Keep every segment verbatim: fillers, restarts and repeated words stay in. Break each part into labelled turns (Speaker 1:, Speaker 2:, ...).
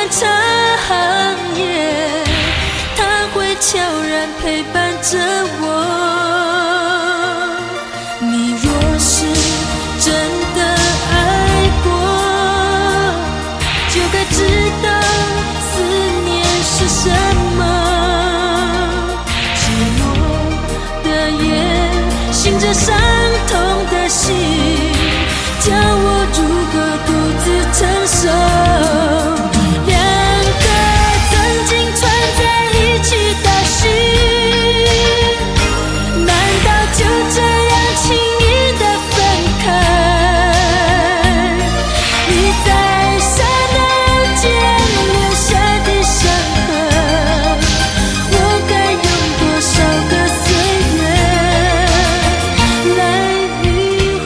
Speaker 1: 漫长夜，它会悄然陪伴着我。你若是真的爱过，就该知道思念是什么。寂寞的夜，醒着伤痛的心，叫我如何独自承受。两个曾经串在一起的心，难道就这样轻易地分开？你在刹那间留下的伤痕，我该用多少个岁月来愈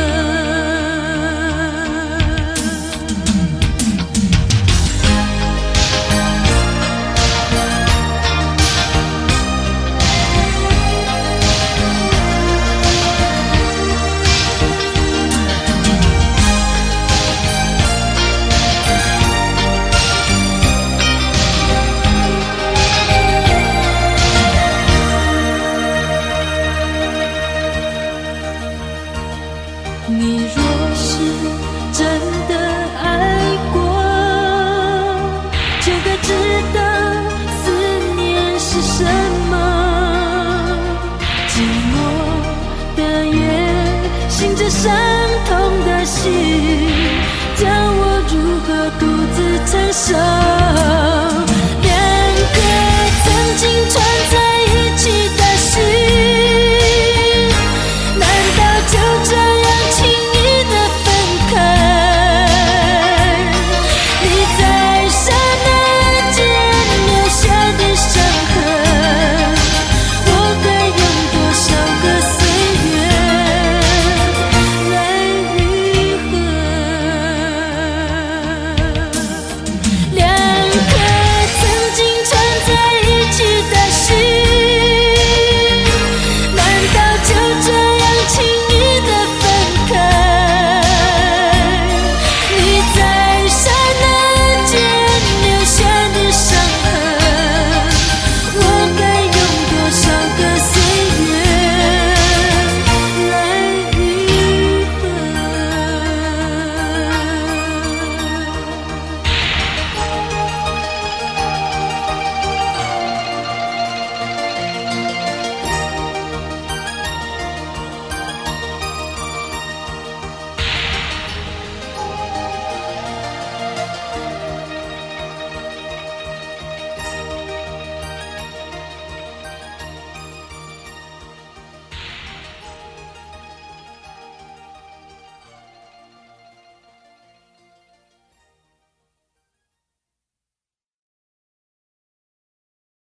Speaker 1: 你若是真的爱过，就该知道思念是什么。寂寞的夜，醒着伤痛的心，叫我如何独自承受。